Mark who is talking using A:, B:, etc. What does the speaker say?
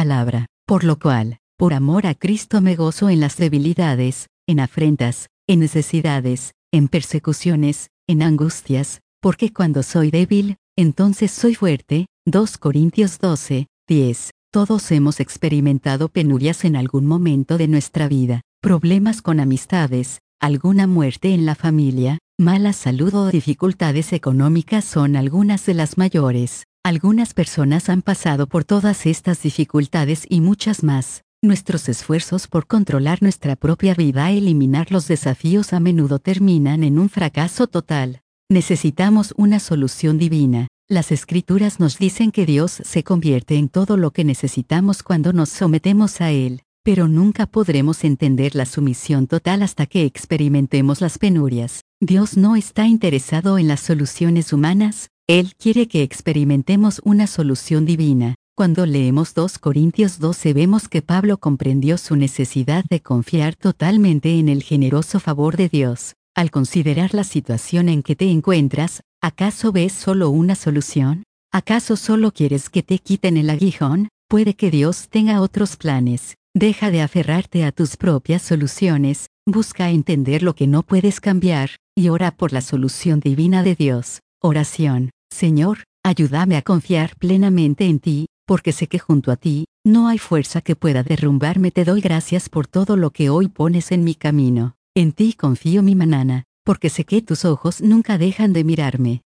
A: palabra, por lo cual, por amor a Cristo me gozo en las debilidades, en afrentas, en necesidades, en persecuciones, en angustias, porque cuando soy débil, entonces soy fuerte. 2 Corintios 12:10. Todos hemos experimentado penurias en algún momento de nuestra vida, problemas con amistades, alguna muerte en la familia, mala salud o dificultades económicas son algunas de las mayores. Algunas personas han pasado por todas estas dificultades y muchas más. Nuestros esfuerzos por controlar nuestra propia vida e eliminar los desafíos a menudo terminan en un fracaso total. Necesitamos una solución divina. Las Escrituras nos dicen que Dios se convierte en todo lo que necesitamos cuando nos sometemos a Él, pero nunca podremos entender la sumisión total hasta que experimentemos las penurias. Dios no está interesado en las soluciones humanas, Él quiere que experimentemos una solución divina. Cuando leemos 2 Corintios 12 vemos que Pablo comprendió su necesidad de confiar totalmente en el generoso favor de Dios. Al considerar la situación en que te encuentras, ¿acaso ves solo una solución? ¿Acaso solo quieres que te quiten el aguijón? Puede que Dios tenga otros planes. Deja de aferrarte a tus propias soluciones, busca entender lo que no puedes cambiar, y ora por la solución divina de Dios. Oración. Señor, ayúdame a confiar plenamente en ti, porque sé que junto a ti, no hay fuerza que pueda derrumbarme. Te doy gracias por todo lo que hoy pones en mi camino. En ti confío mi mañana, porque sé que tus ojos nunca dejan de mirarme.